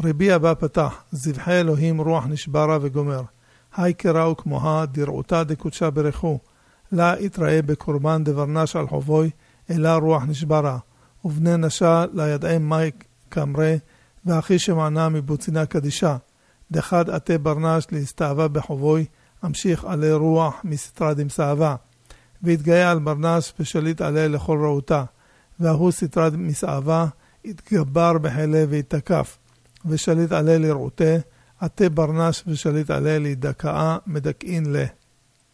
רבי אבא פתח, זבחי אלוהים רוח נשברה וגומר. היי קראו כמוה, דרעותה דקודשה ברכו. לה יתראה בקורבן דברנש על חובוי, אלא רוח נשברה. ובני נשה לה ידעם מי כמרה, ואחי שמענה מבוצינה קדישה. דחד עתה ברנש להסתאבה בחובוי, המשיך עלי רוח מסתרה דמסאבה. והתגאה על ברנש ושליט עליה לכל רעותה. והוא סתרה מסאבה, התגבר בחילה והתקף. ושליט עליה לרעותה, עתה ברנש ושליט עליה להידכאה מדכאין לה.